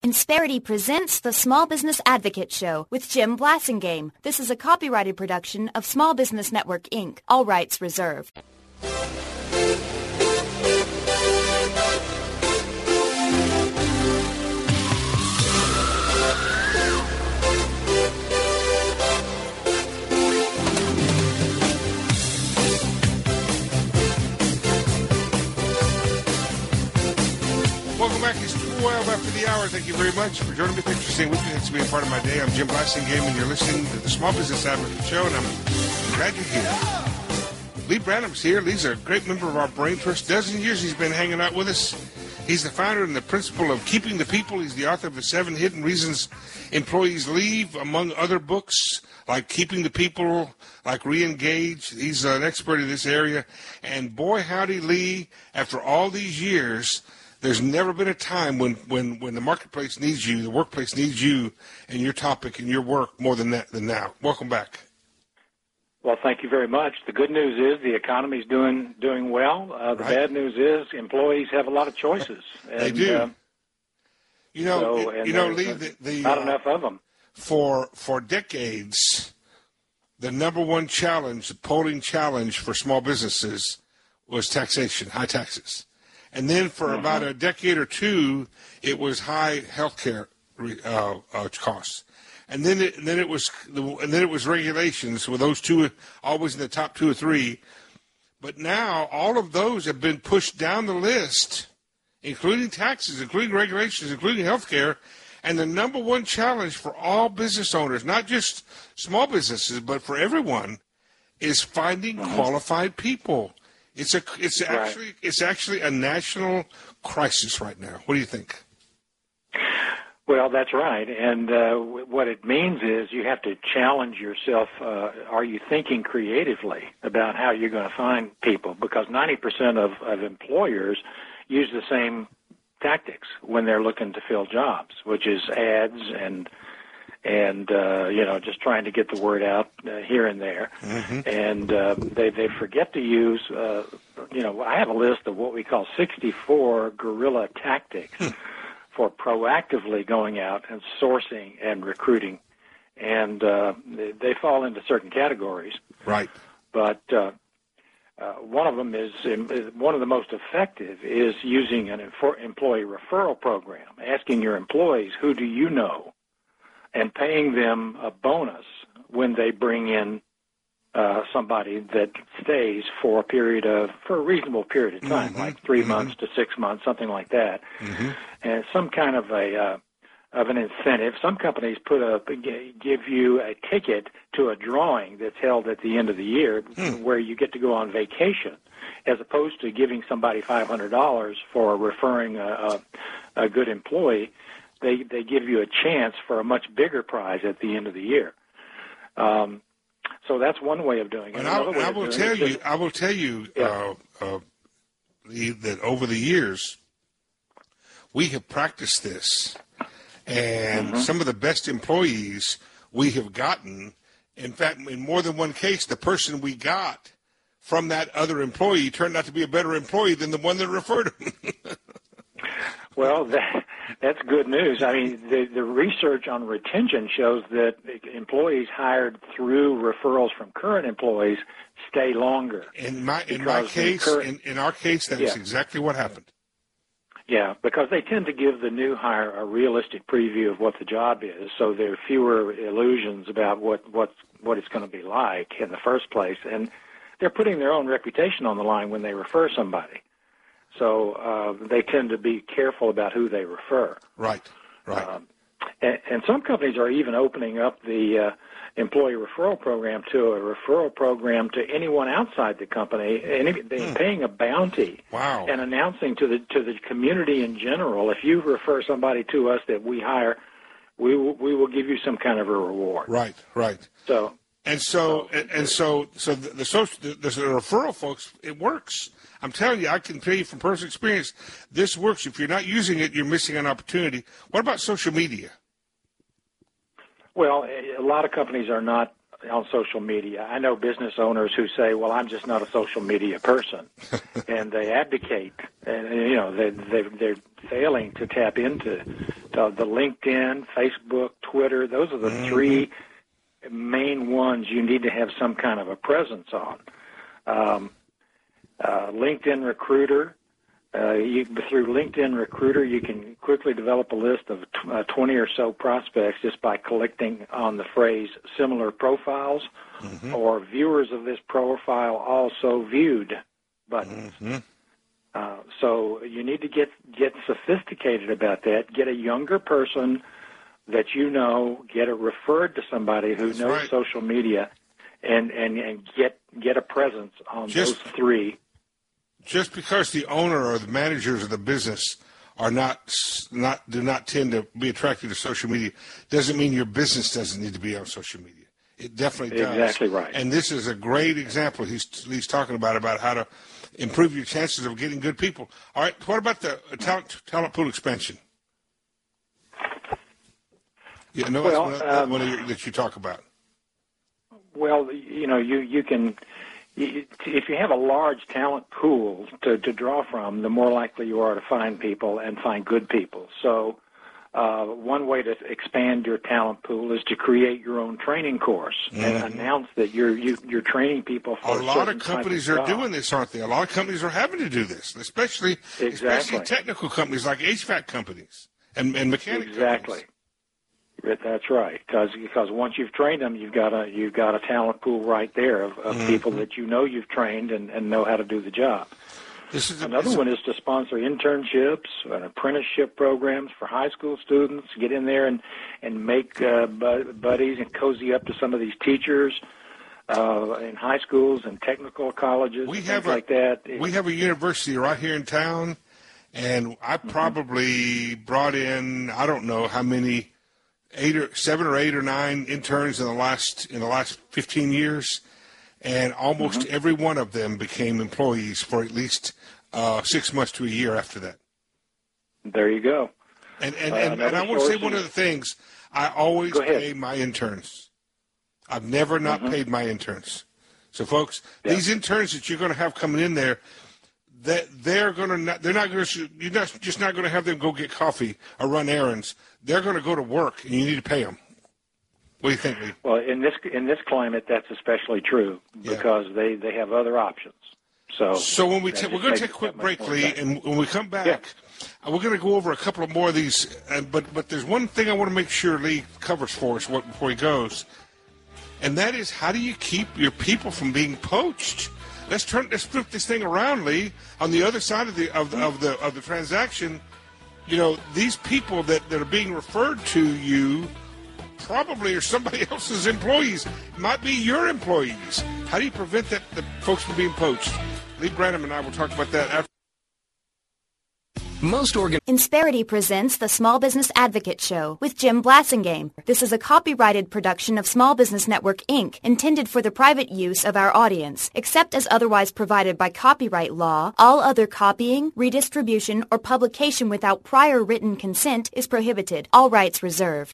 Insperity presents the Small Business Advocate Show with Jim Blasingame. This is a copyrighted production of Small Business Network, Inc., all rights reserved. Welcome back. It's 12 after the hour. Thank you very much for joining me. Thanks for staying with me. Thanks for being part of my day. I'm Jim Blasingame, and you're listening to the Small Business Advocate Show, and I'm glad you're here. Lee Branham's here. Lee's a great member of our Brain Trust. Dozens of years he's been hanging out with us. He's the founder and the principal of Keeping the People. He's the author of the 7 Hidden Reasons Employees Leave, among other books like Keeping the People, like Re-Engage. He's an expert in this area. And boy, howdy, Lee, after all these years, there's never been a time when the marketplace needs you, the workplace needs you and your topic and your work more than now. Welcome back. Well, thank you very much. The good news is the economy's doing well. The right. Bad news is employees have a lot of choices. They do. Lee, not enough of them. For decades, the number one challenge, the polling challenge for small businesses was taxation, high taxes. And then for about a decade or two, it was high health care costs, and then it was regulations. With those two always in the top 2 or 3, but now all of those have been pushed down the list, including taxes, including regulations, including health care. And the number one challenge for all business owners, not just small businesses, but for everyone, is finding qualified people. It's actually a national crisis right now. What do you think? Well, that's right. And what it means is you have to challenge yourself. Are you thinking creatively about how you're going to find people? Because 90% of employers use the same tactics when they're looking to fill jobs, which is ads and just trying to get the word out here and there. And they forget to use, I have a list of what we call 64 guerrilla tactics for proactively going out and sourcing and recruiting. And they fall into certain categories. Right. But one of them is one of the most effective is using an employee referral program, asking your employees, who do you know? And paying them a bonus when they bring in somebody that stays for a reasonable period of time, like 3 months to 6 months, something like that. And some kind of an incentive. Some companies give you a ticket to a drawing that's held at the end of the year, where you get to go on vacation, as opposed to giving somebody $500 for referring a good employee. They give you a chance for a much bigger prize at the end of the year. So that's one way of doing it. And I will tell you, Lee, that over the years we have practiced this, and some of the best employees we have gotten. In fact, in more than one case, the person we got from that other employee turned out to be a better employee than the one that referred him. Well, that's good news. I mean, the research on retention shows that employees hired through referrals from current employees stay longer. In our case, that is exactly what happened. Yeah, because they tend to give the new hire a realistic preview of what the job is, so there are fewer illusions about what it's going to be like in the first place, and they're putting their own reputation on the line when they refer Somebody. So they tend to be careful about who they refer. Right. And some companies are even opening up the employee referral program to anyone outside the company, they're paying a bounty. Wow. And announcing to the community in general, if you refer somebody to us that we hire, we will give you some kind of a reward. Right. So the referral folks, it works. I'm telling you, I can tell you from personal experience, this works. If you're not using it, you're missing an opportunity. What about social media? Well, a lot of companies are not on social media. I know business owners who say, "Well, I'm just not a social media person," and they abdicate, and they're failing to tap into the LinkedIn, Facebook, Twitter. Those are the three main ones you need to have some kind of a presence on. LinkedIn Recruiter. Through LinkedIn Recruiter, you can quickly develop a list of 20 or so prospects just by clicking on the phrase similar profiles or viewers of this profile also viewed buttons. So you need to get sophisticated about that. Get a younger person that you know, get it referred to somebody who knows social media, and get a presence on those three. Just because the owner or the managers of the business are do not tend to be attracted to social media doesn't mean your business doesn't need to be on social media. It definitely does. Exactly right. And this is a great example he's talking about how to improve your chances of getting good people. All right, what about the talent pool expansion? Yeah, no, that's one that you talk about. Well, you can. If you have a large talent pool to draw from, the more likely you are to find people and find good people. So one way to expand your talent pool is to create your own training course and announce that you're training people for a lot of companies are doing this, aren't they? A lot of companies are having to do this, especially technical companies like HVAC companies and mechanic companies. That's right, because once you've trained them, you've got a talent pool right there of people that you've trained and know how to do the job. Another one is to sponsor internships and apprenticeship programs for high school students. Get in there and make buddies and cozy up to some of these teachers in high schools and technical colleges. Things like that. We have a university right here in town, and I probably brought in, I don't know how many, 7 or 8 or 9 interns in the last 15 years, and almost every one of them became employees for at least 6 months to a year after that. There you go. And I want to say one of the things, I always pay my interns. I've never not paid my interns. So, folks, these interns that you're going to have coming in there, you're just not going to have them go get coffee or run errands. They're going to go to work, and you need to pay them. What do you think, Lee? Well, in this climate, that's especially true because they have other options. So when we're going to take a quick break, Lee, and when we come back, we're going to go over a couple of more of these. But there's one thing I want to make sure Lee covers for us before he goes, and that is, how do you keep your people from being poached? Let's flip this thing around, Lee. On the other side of the transaction, these people that are being referred to you probably are somebody else's employees. Might be your employees. How do you prevent the folks from being poached? Lee Branham and I will talk about that after. Insperity presents the Small Business Advocate Show with Jim Blasingame. This is a copyrighted production of Small Business Network, Inc., intended for the private use of our audience. Except as otherwise provided by copyright law, all other copying, redistribution, or publication without prior written consent is prohibited. All rights reserved.